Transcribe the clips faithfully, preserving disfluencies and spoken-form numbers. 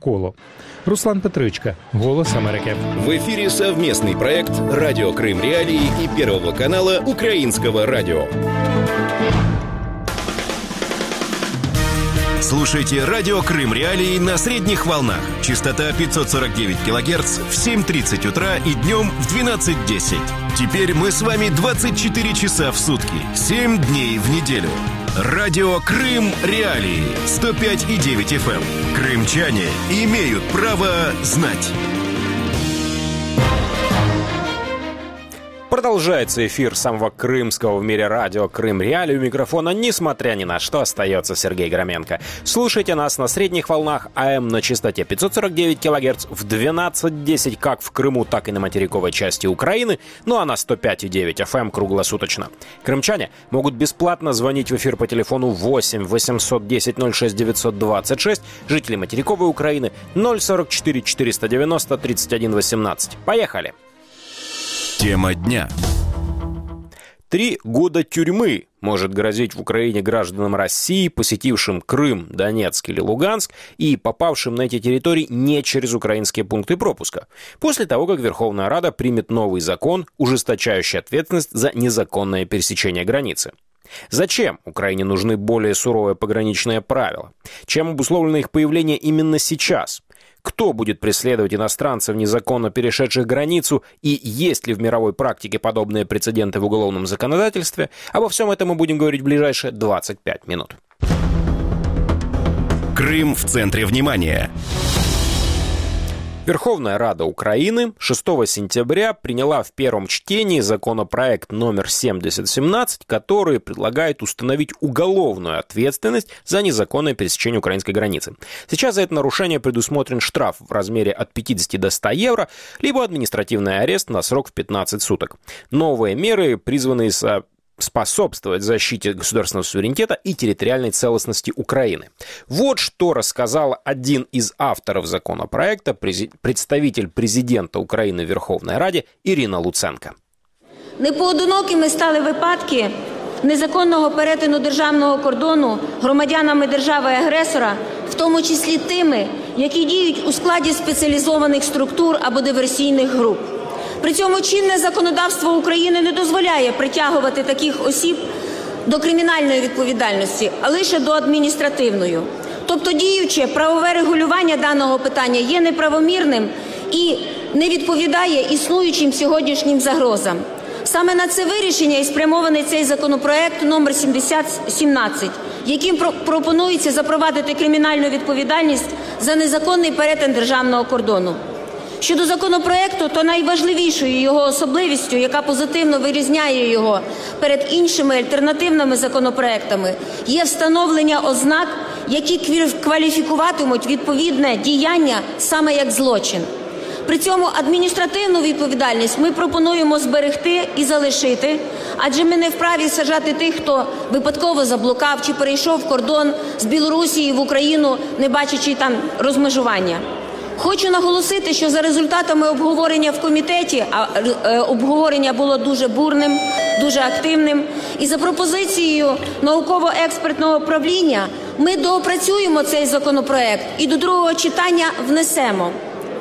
навколо. Руслан Петричка, «Голос Америки». В эфире совместный проект «Радио Крым Реалии» и Первого канала Украинского радио. Слушайте «Радио Крым Реалии» на средних волнах. Частота пятьсот сорок девять килогерц в семь тридцать утра и днем в двенадцать десять. Теперь мы с вами двадцать четыре часа в сутки, семь дней в неделю. Радио Крым Реалии, сто пять и девять эф эм. Крымчане имеют право знать. Продолжается эфир самого крымского в мире радио «Крым Реалии». У микрофона, несмотря ни на что, остается Сергей Громенко. Слушайте нас на средних волнах АМ на частоте пятьсот сорок девять килогерц в двенадцать десять как в Крыму, так и на материковой части Украины, ну а на сто пять и девять эф эм круглосуточно. Крымчане могут бесплатно звонить в эфир по телефону восемь восемьсот десять ноль шесть девятьсот двадцать шесть, жители материковой Украины ноль сорок четыре четыреста девяносто тридцать один восемнадцать. Поехали! Тема дня. Три года тюрьмы может грозить в Украине гражданам России, посетившим Крым, Донецк или Луганск и попавшим на эти территории не через украинские пункты пропуска, после того, как Верховная Рада примет новый закон, ужесточающий ответственность за незаконное пересечение границы. Зачем Украине нужны более суровые пограничные правила? Чем обусловлено их появление именно сейчас? Кто будет преследовать иностранцев, незаконно перешедших границу, и есть ли в мировой практике подобные прецеденты в уголовном законодательстве? Обо всем этом мы будем говорить в ближайшие двадцать пять минут. Крым в центре внимания. Верховная Рада Украины шестого сентября приняла в первом чтении законопроект номер семьдесят семнадцать, который предлагает установить уголовную ответственность за незаконное пересечение украинской границы. Сейчас за это нарушение предусмотрен штраф в размере от пятидесяти до ста евро, либо административный арест на срок в пятнадцать суток. Новые меры призваны со способствовать защите государственного суверенитета и территориальной целостности Украины. Вот что рассказал один из авторов законопроекта, представитель президента України в Верховній Раді Ірина Луценко. Непоодинокими стали випадки незаконного перетину державного кордону громадянами держави-агресора, в тому числі тими, які діють у складі спеціалізованих структур або диверсійних груп. При цьому чинне законодавство України не дозволяє притягувати таких осіб до кримінальної відповідальності, а лише до адміністративної. Тобто діюче правове регулювання даного питання є неправомірним і не відповідає існуючим сьогоднішнім загрозам. Саме на це вирішення і спрямований цей законопроект номер сімдесят сімнадцять, яким пропонується запровадити кримінальну відповідальність за незаконний перетин державного кордону. Щодо законопроекту, то найважливішою його особливістю, яка позитивно вирізняє його перед іншими альтернативними законопроектами, є встановлення ознак, які кваліфікуватимуть відповідне діяння саме як злочин. При цьому адміністративну відповідальність ми пропонуємо зберегти і залишити, адже ми не вправі саджати тих, хто випадково заблукав чи перейшов кордон з Білорусі в Україну, не бачачи там розмежування. Хочу наголосити, що за результатами обговорення в комітеті, а обговорення було дуже бурним, дуже активним, і за пропозицією науково-експертного управління ми доопрацюємо цей законопроект і до другого читання внесемо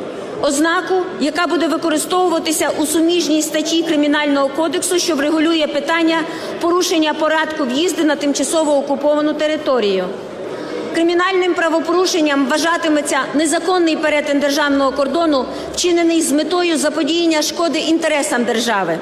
ознаку, яка буде використовуватися у суміжній статті Кримінального кодексу, що врегулює питання порушення порядку в'їзду на тимчасово окуповану територію. Кримінальним правопорушенням вважатиметься незаконний перетин державного кордону, вчинений з метою заподіяння шкоди інтересам держави.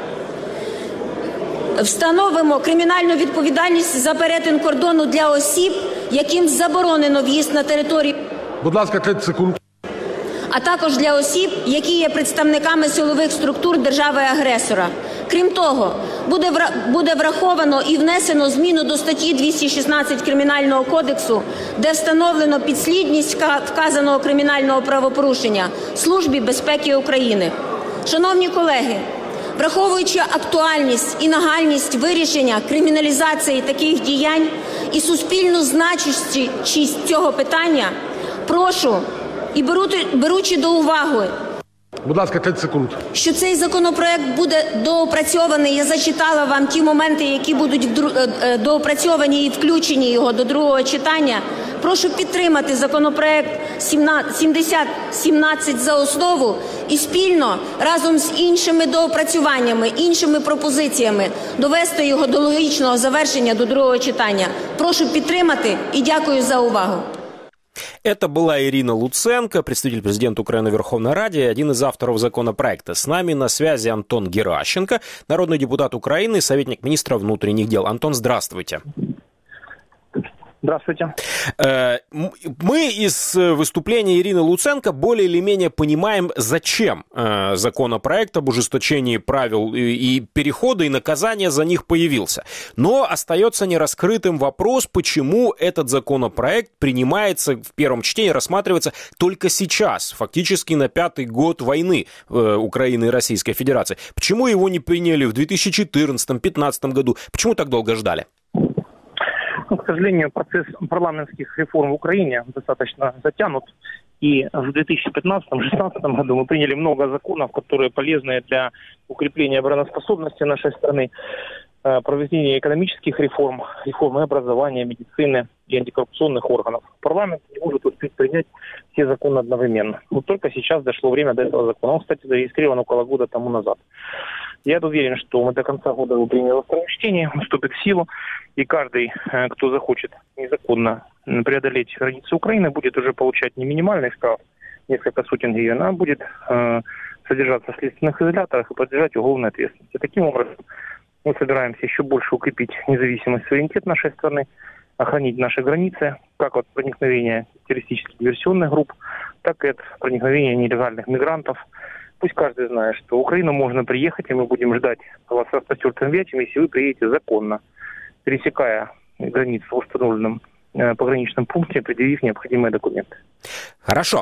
Встановимо кримінальну відповідальність за перетин кордону для осіб, яким заборонено в'їзд на територію. Будь ласка, тридцять секунд. А також для осіб, які є представниками силових структур держави-агресора. Крім того, буде враховано і внесено зміну до статті двісті шістнадцять Кримінального кодексу, де встановлено підслідність вказаного кримінального правопорушення Службі безпеки України. Шановні колеги, враховуючи актуальність і нагальність вирішення криміналізації таких діянь і суспільну значущість цього питання, прошу і беручи до уваги Будь ласка, тридцять секунд. Що цей законопроект буде доопрацьований. Я зачитала вам ті моменти, які будуть доопрацьовані і включені його до другого читання. Прошу підтримати законопроект сімдесят сімнадцять за основу і спільно разом з іншими доопрацюваннями, іншими пропозиціями довести його до логічного завершення до другого читання. Прошу підтримати і дякую за увагу. Это была Ирина Луценко, представитель президента Украины в Верховной Раде, один из авторов законопроекта. С нами на связи Антон Геращенко, народный депутат Украины, советник министра внутренних дел. Антон, здравствуйте. Здравствуйте. Мы из выступления Ирины Луценко более или менее понимаем, зачем законопроект об ужесточении правил и перехода, и наказания за них появился. Но остается нераскрытым вопрос, почему этот законопроект принимается в первом чтении, рассматривается только сейчас, фактически на пятый год войны Украины и Российской Федерации. Почему его не приняли в две тысячи четырнадцатом — две тысячи пятнадцатом году? Почему так долго ждали? Ну, к сожалению, процесс парламентских реформ в Украине достаточно затянут. И в две тысячи пятнадцатом — две тысячи шестнадцатом году мы приняли много законов, которые полезны для укрепления обороноспособности нашей страны, проведения экономических реформ, реформы образования, медицины и антикоррупционных органов. Парламент не может успеть принять все законы одновременно. Вот только сейчас дошло время до этого закона. Он, кстати, зарегистрирован около года тому назад. Я уверен, что мы до конца года его примем во втором чтении, он вступит в силу, и каждый, кто захочет незаконно преодолеть границы Украины, будет уже получать не минимальный штраф, несколько сотен гривен, а будет э, содержаться в следственных изоляторах и подлежать уголовной ответственности. Таким образом, мы собираемся еще больше укрепить независимость и суверенитет нашей страны, охранить наши границы, как от проникновения террористических диверсионных групп, так и от проникновения нелегальных мигрантов. Пусть каждый знает, что в Украину можно приехать, и мы будем ждать вас с распростертыми объятиями, если вы приедете законно, пересекая границу в установленном э, пограничном пункте, предъявив необходимые документы. Хорошо.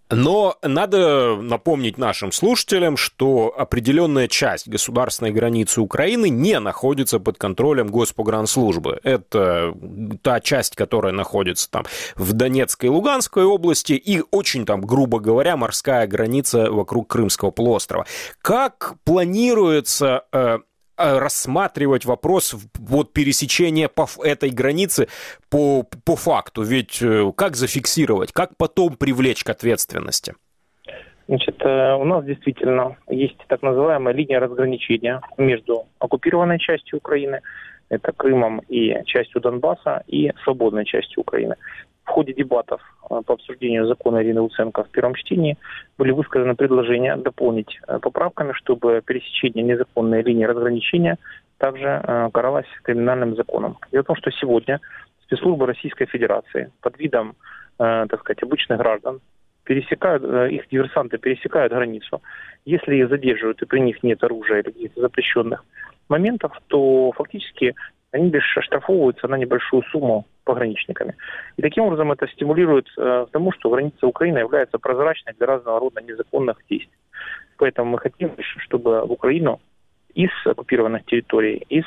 Но надо напомнить нашим слушателям, что определенная часть государственной границы Украины не находится под контролем Госпогранслужбы. Это та часть, которая находится там в Донецкой и Луганской области и очень там, грубо говоря, морская граница вокруг Крымского полуострова. Как планируется э, рассматривать вопрос вот пересечения по этой границе по, по факту? Ведь как зафиксировать, как потом привлечь к ответственности? Значит, у нас действительно есть так называемая линия разграничения между оккупированной частью Украины, это Крымом и частью Донбасса, и свободной частью Украины. В ходе дебатов по обсуждению закона Ирины Луценко в первом чтении были высказаны предложения дополнить поправками, чтобы пересечение незаконной линии разграничения также каралось криминальным законом. Дело в том, что сегодня спецслужбы Российской Федерации под видом, так сказать, обычных граждан пересекают, их диверсанты пересекают границу. Если их задерживают и при них нет оружия или каких-то запрещенных моментов, то фактически они лишь оштрафовываются на небольшую сумму пограничниками. И таким образом это стимулирует э, к тому, что граница Украины является прозрачной для разного рода незаконных действий. Поэтому мы хотим, чтобы в Украину из оккупированных территорий, из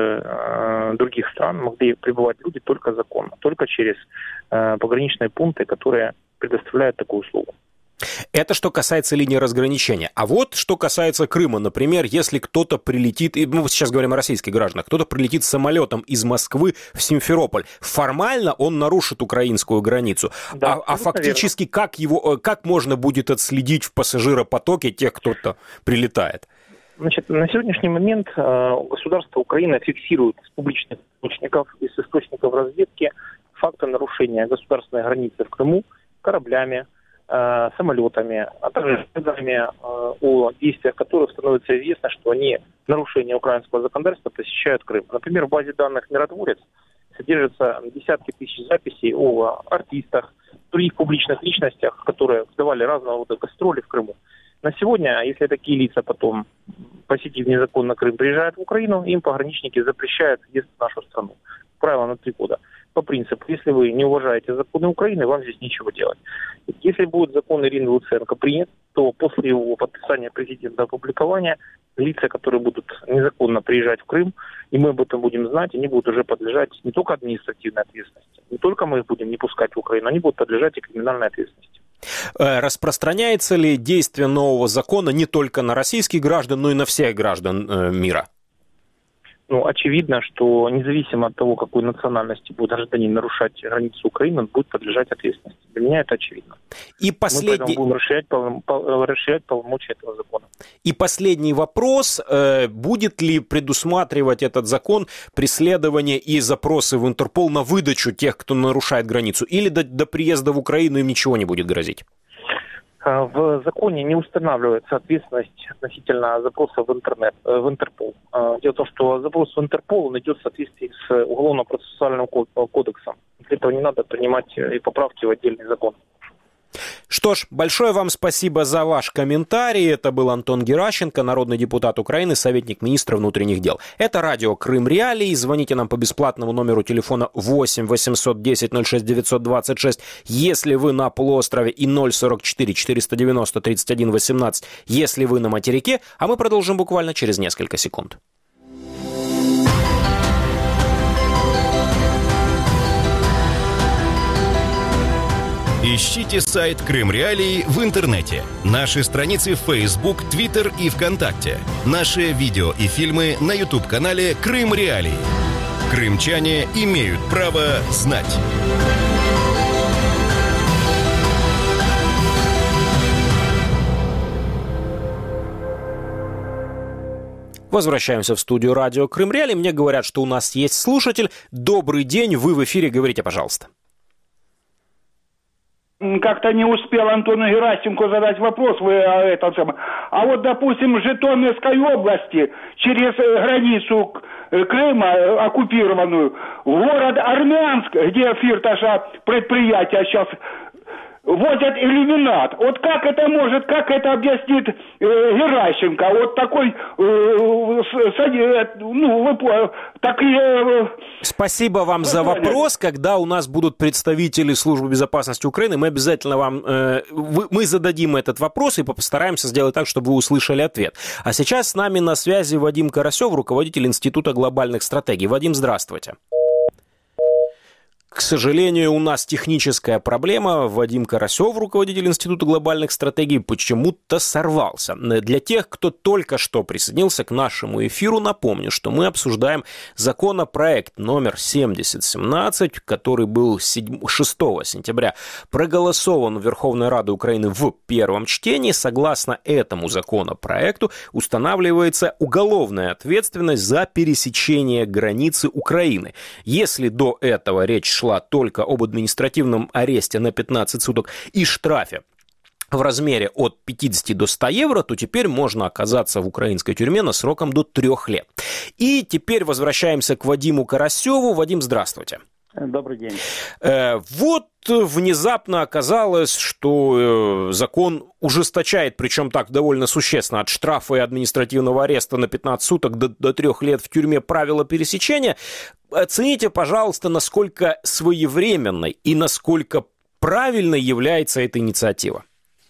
э, других стран могли прибывать люди только законно, только через э, пограничные пункты, которые предоставляют такую услугу. Это что касается линии разграничения. А вот что касается Крыма, например, если кто-то прилетит, и мы сейчас говорим о российских гражданах, кто-то прилетит самолетом из Москвы в Симферополь, формально он нарушит украинскую границу. Да, а, а фактически как, его, как можно будет отследить в пассажиропотоке тех, кто-то прилетает? Значит, на сегодняшний момент э, государство Украины фиксирует с публичных источников и с источников разведки факты нарушения государственной границы в Крыму кораблями, самолетами, а также данными о действиях которых становится известно, что они в нарушение украинского законодательства посещают Крым. Например, в базе данных «Миротворец» содержатся десятки тысяч записей о артистах, других публичных личностях, которые давали разного рода гастроли в Крыму. На сегодня, если такие лица потом, посетив незаконно Крым, приезжают в Украину, им пограничники запрещают въезд в нашу страну. Правило на три года. По принципу, если вы не уважаете законы Украины, вам здесь нечего делать. Если будет закон Ирины Луценко принят, то после его подписания президента опубликования лица, которые будут незаконно приезжать в Крым, и мы об этом будем знать, они будут уже подлежать не только административной ответственности, не только мы их будем не пускать в Украину, они будут подлежать и криминальной ответственности. Распространяется ли действие нового закона не только на российских граждан, но и на всех граждан мира? Ну, очевидно, что независимо от того, какой национальности будет гражданин нарушать границу Украины, он будет подлежать ответственности. Для меня это очевидно. И последний... Мы поэтому будем расширять, пол... расширять полномочия этого закона. И последний вопрос. Будет ли предусматривать этот закон преследование и запросы в Интерпол на выдачу тех, кто нарушает границу? Или до, до приезда в Украину им ничего не будет грозить? В законе не устанавливается ответственность относительно запроса в интернет, в Интерпол. Дело в том, что запрос в Интерпол он идет в соответствии с Уголовно-процессуальным кодексом. Для этого не надо принимать и поправки в отдельный закон. Что ж, большое вам спасибо за ваш комментарий. Это был Антон Геращенко, народный депутат Украины, советник министра внутренних дел. Это радио Крым Реалии. Звоните нам по бесплатному номеру телефона восемь восемьсот десять ноль шесть девятьсот двадцать шесть, если вы на полуострове, и ноль сорок четыре четыреста девяносто тридцать один восемнадцать, если вы на материке. А мы продолжим буквально через несколько секунд. Ищите сайт Крым Реалии в интернете, наши страницы в Facebook, Twitter и ВКонтакте, наши видео и фильмы на YouTube-канале Крым Реалии. Крымчане имеют право знать. Возвращаемся в студию радио Крым Реалии. Мне говорят, что у нас есть слушатель. Добрый день, вы в эфире, говорите, пожалуйста. Как-то не успел Антону Геращенко задать вопрос. Вы, а, это, а вот, допустим, в Житомирской области через границу Крыма, оккупированную, в город Армянск, где Фирташа предприятие сейчас возят иллюминат. Вот как это может, как это объяснит э, Геращенко? Вот такой, э, с, ну, вы, такие... Э, Спасибо вам за вопрос. Когда у нас будут представители Службы безопасности Украины, мы обязательно вам, э, вы, мы зададим этот вопрос и постараемся сделать так, чтобы вы услышали ответ. А сейчас с нами на связи Вадим Карасев, руководитель Института глобальных стратегий. Вадим, здравствуйте. К сожалению, у нас техническая проблема. Вадим Карасев, руководитель Института глобальных стратегий, почему-то сорвался. Для тех, кто только что присоединился к нашему эфиру, напомню, что мы обсуждаем законопроект номер семьдесят семнадцать, который был шестого сентября проголосован в Верховной Раде Украины в первом чтении. Согласно этому законопроекту устанавливается уголовная ответственность за пересечение границы Украины. Если до этого речь шла только об административном аресте на пятнадцать суток и штрафе в размере от пятидесяти до ста евро, то теперь можно оказаться в украинской тюрьме на сроком до трех лет. И теперь возвращаемся к Вадиму Карасеву. Вадим, здравствуйте. Добрый день. Э, вот внезапно оказалось, что э, закон ужесточает, причем так довольно существенно, от штрафа и административного ареста на пятнадцать суток до, до трех лет в тюрьме правила пересечения. Оцените, пожалуйста, насколько своевременной и насколько правильной является эта инициатива.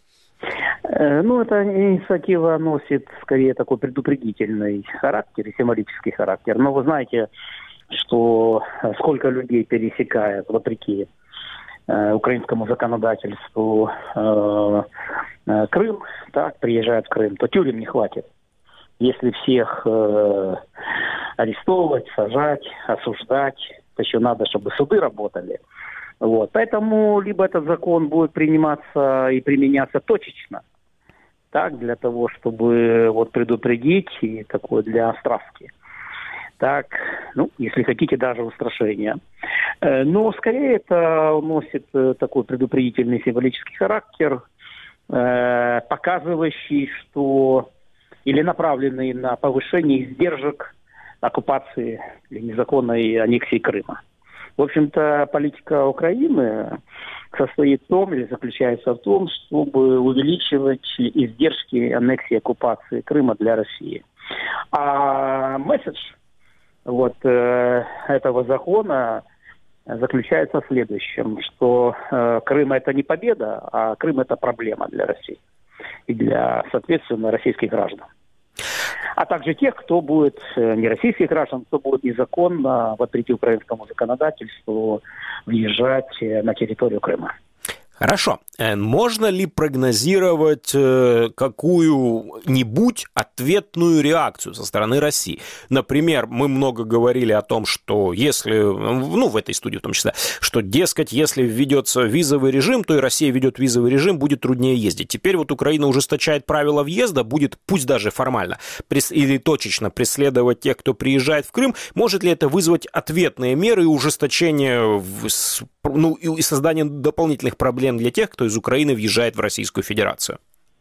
Ну, эта инициатива носит скорее такой предупредительный характер и символический характер. Но вы знаете, что сколько людей пересекает, вопреки э, украинскому законодательству, э, э, Крым, так, приезжают в Крым, то тюрем не хватит. Если всех э, арестовывать, сажать, осуждать, то еще надо, чтобы суды работали. Вот. Поэтому либо этот закон будет приниматься и применяться точечно, так, для того, чтобы вот предупредить и такое для остравки. Так, ну, если хотите, даже устрашение. Но скорее это носит такой предупредительный символический характер, показывающий, что или направленный на повышение издержек оккупации или незаконной аннексии Крыма. В общем-то, политика Украины состоит в том, или заключается в том, чтобы увеличивать издержки аннексии и оккупации Крыма для России. А месседж вот э, этого закона заключается в следующем, что э, Крым это не победа, а Крым это проблема для России и для, соответственно, российских граждан. А также тех, кто будет, не российских граждан, кто будет незаконно, вопреки украинскому законодательству, въезжать на территорию Крыма. Хорошо. Можно ли прогнозировать какую-нибудь ответную реакцию со стороны России? Например, мы много говорили о том, что если, ну, в этой студии в том числе, что, дескать, если введется визовый режим, то и Россия ведет визовый режим, будет труднее ездить. Теперь вот Украина ужесточает правила въезда, будет, пусть даже формально, или точечно преследовать тех, кто приезжает в Крым. Может ли это вызвать ответные меры и ужесточение, ну, и создание дополнительных проблем для тех, кто из Украины въезжает в Российскую Федерацию?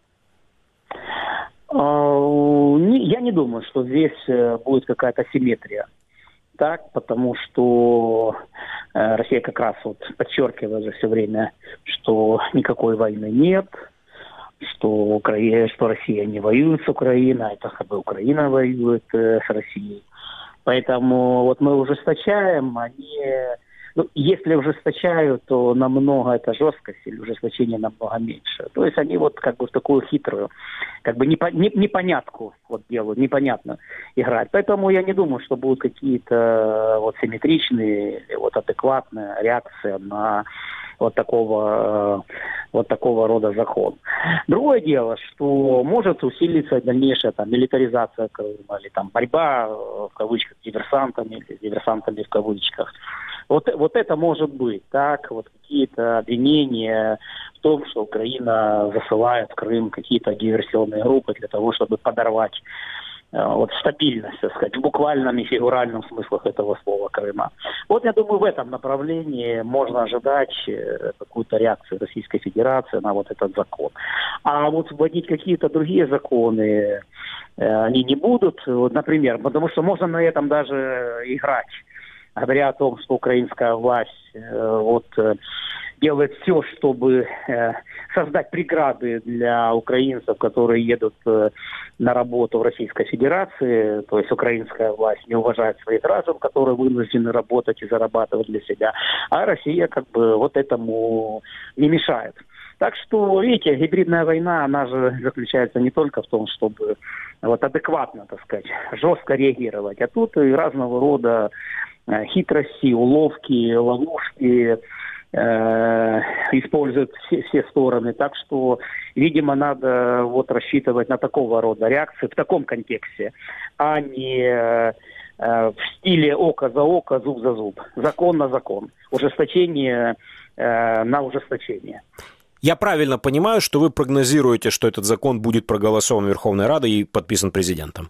Я не думаю, что здесь будет какая-то симметрия. Так, потому что Россия как раз вот подчеркивает за все время, что никакой войны нет, что, Украина, что Россия не воюет с Украиной, это как бы Украина воюет с Россией. Поэтому вот мы ужесточаем, они... Ну, если ужесточают, то намного это жесткость, или ужесточение намного меньше. То есть они вот как бы в такую хитрую, как бы непо, не, непонятку вот делают, непонятно играть. Поэтому я не думаю, что будут какие-то вот симметричные, вот адекватные реакции на вот такого, вот такого рода закон. Другое дело, что может усилиться дальнейшая там милитаризация Крыма, или там борьба в кавычках с диверсантами, или с диверсантами в кавычках. Вот, вот это может быть, так, вот какие-то обвинения в том, что Украина засылает в Крым какие-то диверсионные группы для того, чтобы подорвать э, вот стабильность, так сказать, в буквальном и фигуральном смыслах этого слова Крыма. Вот я думаю, в этом направлении можно ожидать э, какую-то реакцию Российской Федерации на вот этот закон. А вот вводить какие-то другие законы э, они не будут, вот, например, потому что можно на этом даже играть. Говоря о том, что украинская власть э, вот, э, делает все, чтобы э, создать преграды для украинцев, которые едут э, на работу в Российской Федерации, то есть украинская власть не уважает своих граждан, которые вынуждены работать и зарабатывать для себя, а Россия как бы вот этому не мешает. Так что, видите, гибридная война, она же заключается не только в том, чтобы вот адекватно, так сказать, жестко реагировать, а тут и разного рода хитрости, уловки, ловушки э, используют все, все стороны. Так что, видимо, надо вот рассчитывать на такого рода реакции в таком контексте, а не э, в стиле око за око, зуб за зуб. Закон на закон. Ужесточение э, на ужесточение. Я правильно понимаю, что вы прогнозируете, что этот закон будет проголосован Верховной Радой и подписан президентом?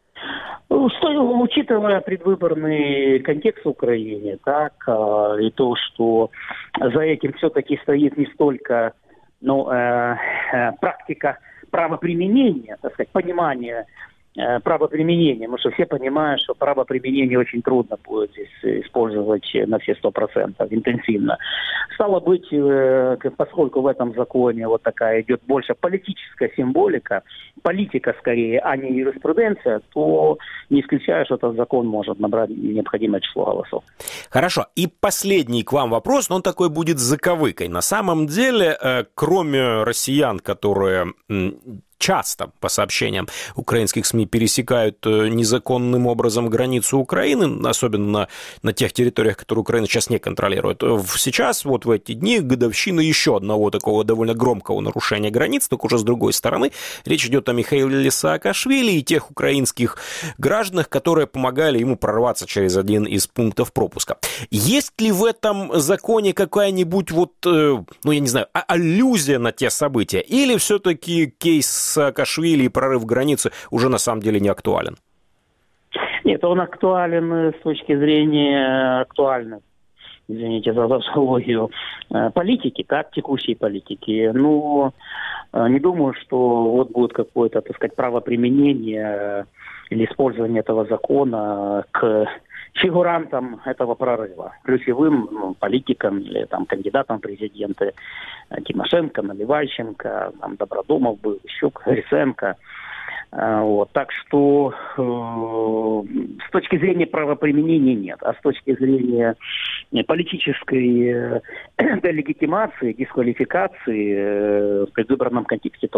Что, учитывая предвыборный контекст в Украине, так, и то, что за этим все-таки стоит не столько ну, э, э, практика правоприменения, так сказать, понимание э, правоприменения, потому что все понимают, что правоприменение очень трудно будет здесь использовать на все сто процентов интенсивно. Стало быть, э, поскольку в этом законе вот такая идет больше политическая символика, политика скорее, а не юриспруденция, то не исключаю, что этот закон может набрать необходимое число голосов. Хорошо. И последний к вам вопрос, но он такой будет с заковыкой. На самом деле, кроме россиян, которые часто, по сообщениям украинских СМИ, пересекают незаконным образом границу Украины, особенно на, на тех территориях, которые Украина сейчас не контролирует. Сейчас, вот в эти дни, годовщина еще одного такого довольно громкого нарушения границ, только уже с другой стороны. Речь идет о Михаиле Саакашвили и тех украинских гражданах, которые помогали ему прорваться через один из пунктов пропуска. Есть ли в этом законе какая-нибудь вот, ну, я не знаю, аллюзия на те события? Или все-таки кейс Саакашвили и прорыв границы уже на самом деле не актуален? Нет, он актуален с точки зрения актуальной, извините за тавтологию, политики, так, текущей политики. Но не думаю, что вот будет какое-то, так сказать, правоприменение или использование этого закона к фигурантам этого прорыва, ключевым ну, политикам или там кандидатам в президенты Тимошенко, Наливайченко, там Добродомов был, Щук, Гриценко. Вот. Так что э, с точки зрения правоприменения нет, а с точки зрения политической э, делегитимации, дисквалификации э, в предвыборном контексте то да.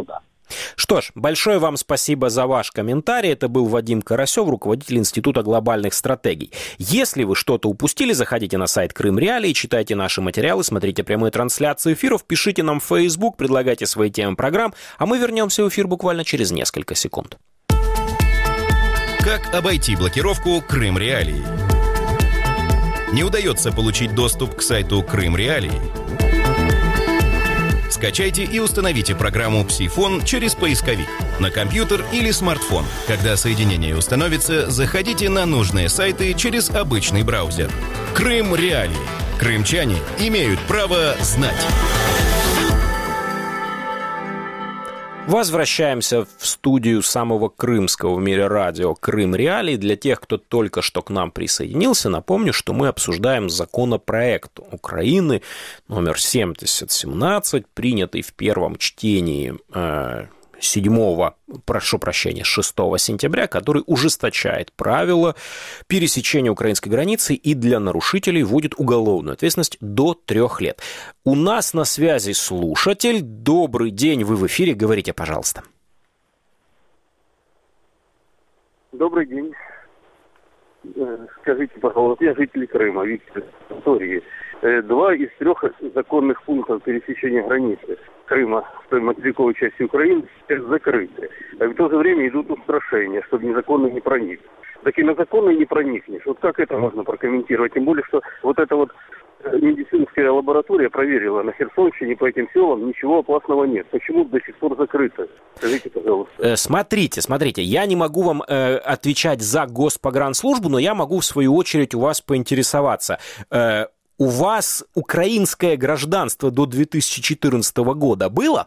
Что ж, большое вам спасибо за ваш комментарий. Это был Вадим Карасев, руководитель Института глобальных стратегий. Если вы что-то упустили, заходите на сайт Крым Реалии, читайте наши материалы, смотрите прямые трансляции эфиров, пишите нам в Facebook, предлагайте свои темы программ, а мы вернемся в эфир буквально через несколько секунд. Как обойти блокировку Крым Реалии? Не удается получить доступ к сайту Крым Реалии? Скачайте и установите программу «Псифон» через поисковик на компьютер или смартфон. Когда соединение установится, заходите на нужные сайты через обычный браузер. Крым Реалии. Крымчане имеют право знать. Возвращаемся в студию самого крымского в мире радио «Крым Реалии». Для тех, кто только что к нам присоединился, напомню, что мы обсуждаем законопроект Украины номер семьдесят семнадцать, принятый в первом чтении седьмого, прошу прощения, шестого сентября, который ужесточает правила пересечения украинской границы и для нарушителей вводит уголовную ответственность до трех лет. У нас на связи слушатель. Добрый день, вы в эфире, говорите, пожалуйста. Добрый день. Скажите, пожалуйста, я житель Крыма, Виктор Анатольевич. Два из трех законных пунктов пересечения границы Крыма в той материковой части Украины сейчас закрыты. А в то же время идут устрашения, чтобы незаконно не проник. Так и на законно не проникнешь. Вот как это можно прокомментировать? Тем более, что вот эта вот медицинская лаборатория проверила на Херсонщине по этим селам, ничего опасного нет. Почему до сих пор закрыто? Скажите, пожалуйста. Смотрите, смотрите, я не могу вам э, отвечать за Госпогранслужбу, но я могу в свою очередь у вас поинтересоваться. Э, у вас украинское гражданство до две тысячи четырнадцатого года было?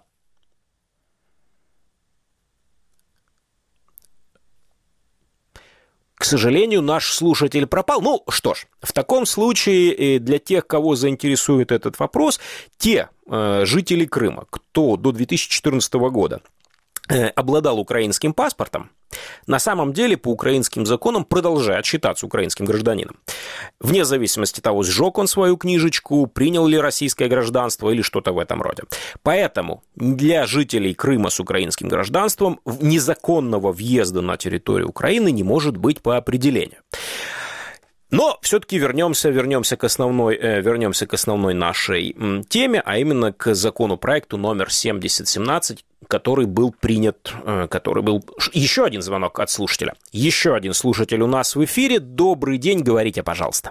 К сожалению, наш слушатель пропал. Ну, что ж, в таком случае для тех, кого заинтересует этот вопрос, те э, жители Крыма, кто до две тысячи четырнадцатого года э, обладал украинским паспортом, на самом деле по украинским законам продолжает считаться украинским гражданином. Вне зависимости от того, сжег он свою книжечку, принял ли российское гражданство или что-то в этом роде. Поэтому для жителей Крыма с украинским гражданством незаконного въезда на территорию Украины не может быть по определению. Но все-таки вернемся, вернемся, к основной, э, вернемся к основной нашей м, теме, а именно к законопроекту номер семьдесят семнадцать, который был принят, э, который был... Еще один звонок от слушателя. Еще один слушатель у нас в эфире. Добрый день, говорите, пожалуйста.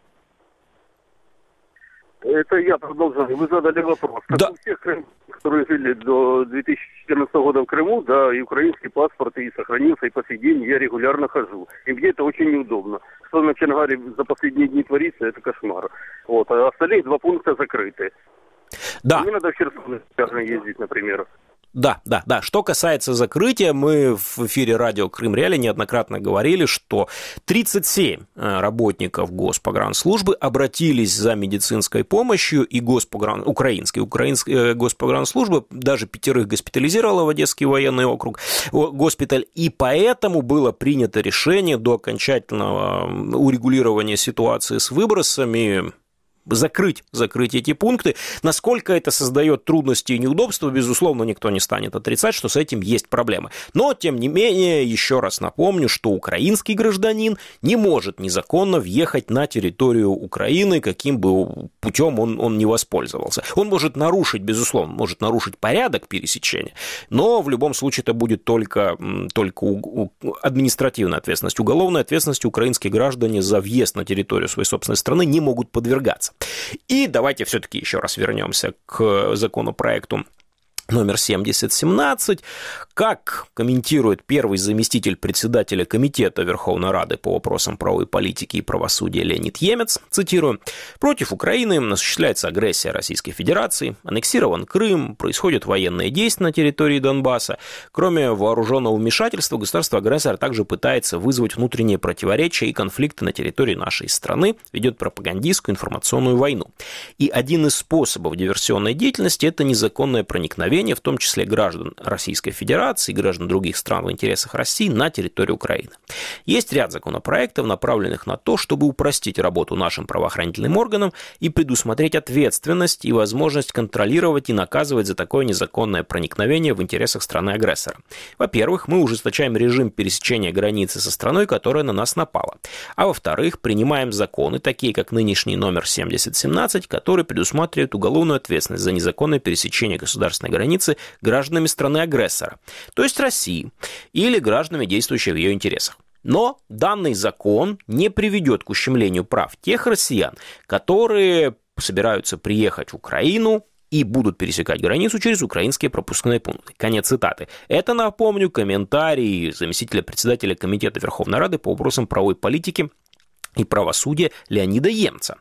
Это я продолжаю. Вы задали вопрос. Как да. у всех крымчан, которые жили до две тысячи четырнадцатого года в Крыму, да, и украинский паспорт и сохранился, и по сей день я регулярно хожу. И мне это очень неудобно. Что на Чонгаре за последние дни творится, это кошмар. Вот. А остальные два пункта закрыты. Да. Не надо в Херсон ездить, например. Да, да, да. Что касается закрытия, мы в эфире радио Крым Реалии неоднократно говорили, что тридцать семь работников Госпогранслужбы обратились за медицинской помощью, и Госпогран... украинской, украинская Госпогранслужба даже пятерых госпитализировала в Одесский военный округ, госпиталь, и поэтому было принято решение до окончательного урегулирования ситуации с выбросами закрыть, закрыть эти пункты. Насколько это создает трудности и неудобства, безусловно, никто не станет отрицать, что с этим есть проблемы. Но, тем не менее, еще раз напомню, что украинский гражданин не может незаконно въехать на территорию Украины, каким бы путем он, он не воспользовался. Он может нарушить, безусловно, может нарушить порядок пересечения, но в любом случае это будет только, только у, у, административная ответственность. Уголовной ответственности украинские граждане за въезд на территорию своей собственной страны не могут подвергаться. И давайте все-таки еще раз вернемся к законопроекту номер семьдесят семнадцать. Как комментирует первый заместитель председателя Комитета Верховной Рады по вопросам правовой политики и правосудия Леонид Емец, цитирую, «Против Украины осуществляется агрессия Российской Федерации, аннексирован Крым, происходят военные действия на территории Донбасса. Кроме вооруженного вмешательства, государство-агрессор также пытается вызвать внутренние противоречия и конфликты на территории нашей страны, ведет пропагандистскую информационную войну. И один из способов диверсионной деятельности – это незаконное проникновение, в том числе граждан Российской Федерации, Федерации и граждан других стран в интересах России на территории Украины. Есть ряд законопроектов, направленных на то, чтобы упростить работу нашим правоохранительным органам и предусмотреть ответственность и возможность контролировать и наказывать за такое незаконное проникновение в интересах страны-агрессора. Во-первых, мы ужесточаем режим пересечения границы со страной, которая на нас напала. А во-вторых, принимаем законы, такие как нынешний номер семьдесят семнадцать, который предусматривает уголовную ответственность за незаконное пересечение государственной границы гражданами страны-агрессора, то есть России, или гражданами, действующими в ее интересах. Но данный закон не приведет к ущемлению прав тех россиян, которые собираются приехать в Украину и будут пересекать границу через украинские пропускные пункты. Конец цитаты. Это, напомню, комментарий заместителя председателя Комитета Верховной Рады по вопросам правовой политики и правосудия Леонида Емца.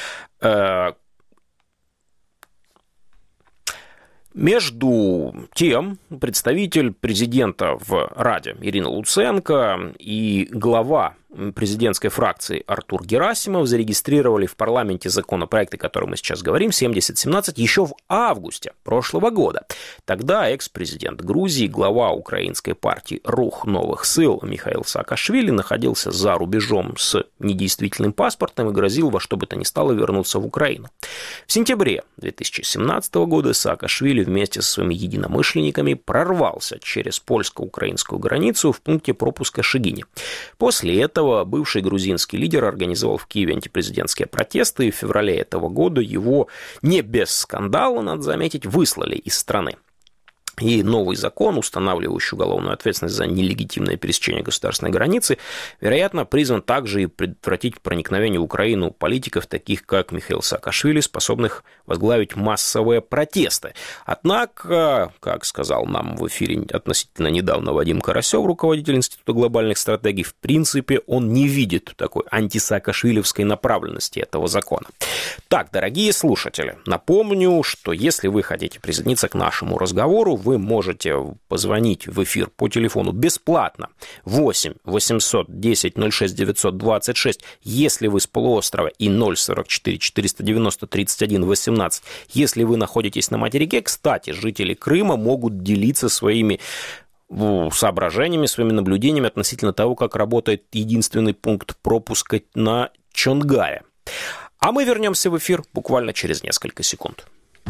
Между тем, представитель президента в Раде Ирина Луценко и глава президентской фракции Артур Герасимов зарегистрировали в парламенте законопроекты, о которых мы сейчас говорим, семьдесят семнадцать, еще в августе прошлого года. Тогда экс-президент Грузии, глава украинской партии «Рух новых сил» Михаил Саакашвили находился за рубежом с недействительным паспортом и грозил во что бы то ни стало вернуться в Украину. В сентябре две тысячи семнадцатого года Саакашвили вместе со своими единомышленниками прорвался через польско-украинскую границу в пункте пропуска Шегине. После этого бывший грузинский лидер организовал в Киеве антипрезидентские протесты, и в феврале этого года его не без скандала, надо заметить, выслали из страны. И новый закон, устанавливающий уголовную ответственность за нелегитимное пересечение государственной границы, вероятно, призван также и предотвратить проникновение в Украину политиков, таких как Михаил Саакашвили, способных возглавить массовые протесты. Однако, как сказал нам в эфире относительно недавно Вадим Карасев, руководитель Института глобальных стратегий, в принципе, он не видит такой антисаакашвилевской направленности этого закона. Так, дорогие слушатели, напомню, что если вы хотите присоединиться к нашему разговору, вы можете позвонить в эфир по телефону бесплатно восемь восемьсот десять ноль шесть девятьсот двадцать шесть, если вы с полуострова, и ноль сорок четыре четыреста девяносто тридцать один восемнадцать, если вы находитесь на материке. Кстати, жители Крыма могут делиться своими соображениями, своими наблюдениями относительно того, как работает единственный пункт пропуска на Чонгае. А мы вернемся в эфир буквально через несколько секунд.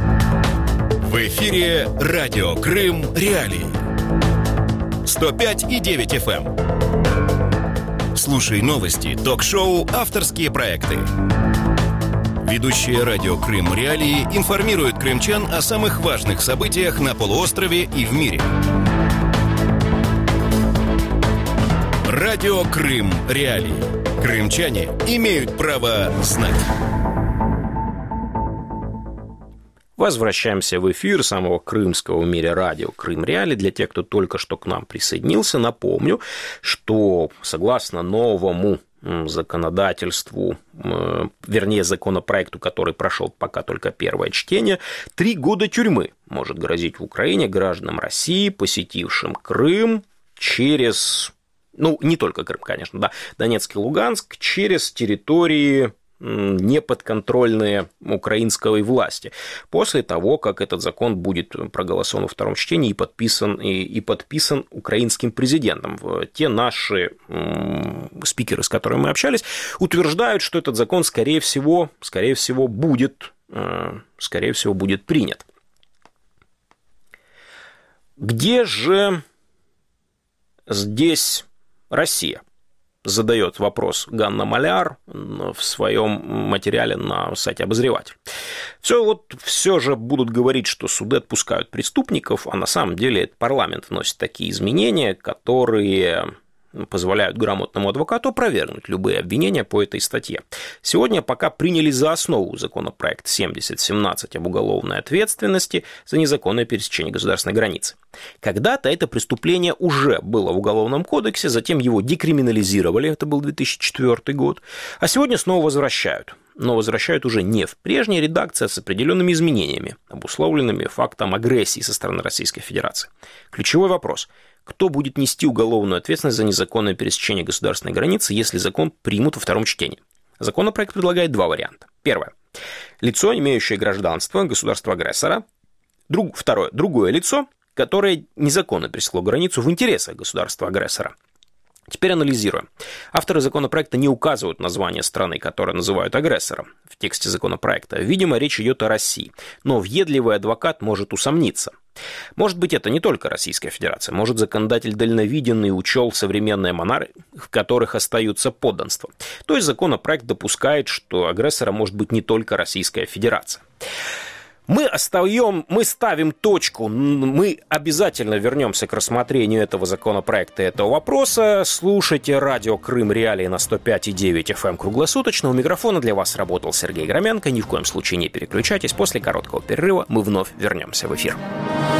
В эфире радио Крым Реалии. сто пять и девять эф эм. Слушай новости, ток-шоу, авторские проекты. Ведущие радио Крым Реалии информируют крымчан о самых важных событиях на полуострове и в мире. Радио Крым Реалии. Крымчане имеют право знать. Возвращаемся в эфир самого крымского в мире радио Крым Реалии. Для тех, кто только что к нам присоединился, напомню, что согласно новому законодательству, вернее, законопроекту, который прошел пока только первое чтение, три года тюрьмы может грозить в Украине гражданам России, посетившим Крым через, ну, не только Крым, конечно, да, Донецк и Луганск, через территории неподконтрольные украинской власти, после того, как этот закон будет проголосован во втором чтении и подписан, и, и подписан украинским президентом. Те наши м, спикеры, с которыми мы общались, утверждают, что этот закон, скорее всего, скорее всего, будет, э, скорее всего, будет принят. Где же здесь Россия? Задает вопрос Ганна Маляр в своем материале на сайте «Обозреватель». Все, вот, все же будут говорить, что суды отпускают преступников, а на самом деле парламент вносит такие изменения, которые позволяют грамотному адвокату опровергнуть любые обвинения по этой статье. Сегодня пока приняли за основу законопроект семьдесят семнадцать об уголовной ответственности за незаконное пересечение государственной границы. Когда-то это преступление уже было в Уголовном кодексе, затем его декриминализировали, это был две тысячи четвёртый год, а сегодня снова возвращают. Но возвращают уже не в прежней редакции, а с определенными изменениями, обусловленными фактом агрессии со стороны Российской Федерации. Ключевой вопрос – кто будет нести уголовную ответственность за незаконное пересечение государственной границы, если закон примут во втором чтении? Законопроект предлагает два варианта. Первое. Лицо, имеющее гражданство государства-агрессора. Друг, второе. Другое лицо, которое незаконно пересекло границу в интересах государства-агрессора. Теперь анализируем. Авторы законопроекта не указывают название страны, которую называют агрессором в тексте законопроекта. Видимо, речь идет о России. Но въедливый адвокат может усомниться. Может быть, это не только Российская Федерация. Может, законодатель дальновиден и учел современные монархии, в которых остаются подданства. То есть законопроект допускает, что агрессором может быть не только Российская Федерация. Мы остаем, мы ставим точку, мы обязательно вернемся к рассмотрению этого законопроекта и этого вопроса. Слушайте радио Крым Реалии на сто пять и девять эф эм круглосуточно. У микрофона для вас работал Сергей Громенко. Ни в коем случае не переключайтесь. После короткого перерыва мы вновь вернемся в эфир.